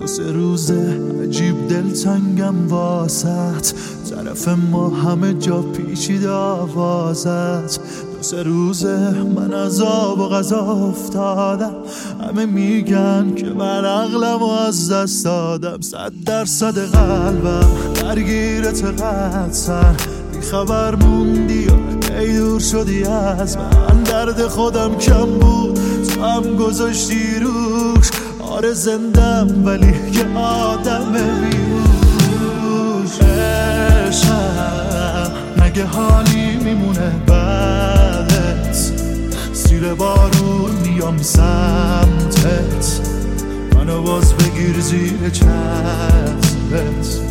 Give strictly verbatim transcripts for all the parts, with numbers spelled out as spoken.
سه روزه عجیب دلتنگم واسط، طرف ما همه جا پیچیده آوازت. دو سه روزه من از آب و غذا افتادم، همه میگن که من عقلم و از دست دادم. صد درصد قلبم درگیرت قدسن، بی خبر موندی و ای دور شدی از من. درد خودم کم بود تو هم گذاشتی روش، آره زندم ولی که آدم بیهوش. عشقم مگه حالی میمونه بعدت، زیر بارون میام سمتت، منو باز بگیر زیر چترت.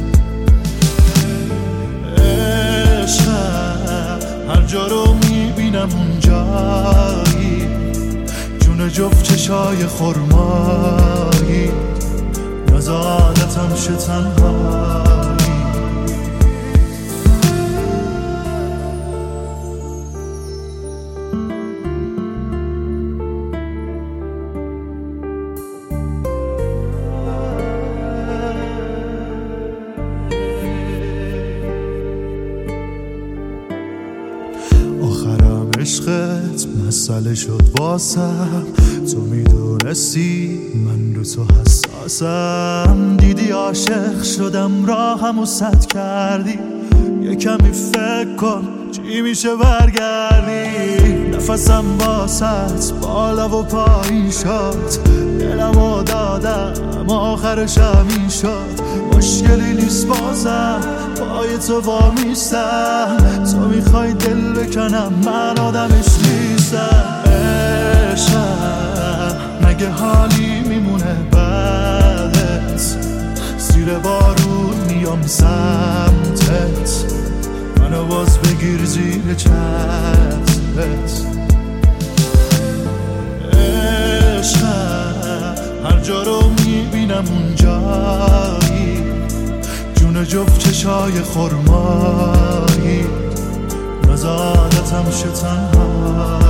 عشقم هر جا رو میبینم اونجایی، جون جفت چشای خرمایی، ناز عادتم شه تنهایی. آخرم عشقت مسئله شد واسم، تو میدونستی من رو تو حساسم. دیدی عاشق شدم راهم و سد کردی، یه کمی فکر کن چی میشه برگردی. نفسم واسط بالا و پایین شد، دلمو دادم آخرش همین شد. مشکلی نیست بازم پای تو وامیستم، تو میخوای دل بکنم من آدمش نیستم. عشقم مگه حالی میمونه بعدت، زیر بارون میام سمتت، منو باز بگیر زیر چترت. عشقم هر جا رو میبینم اونجایی، جون جفت چشای خرمایی، ناز عادتم شه تنهایی.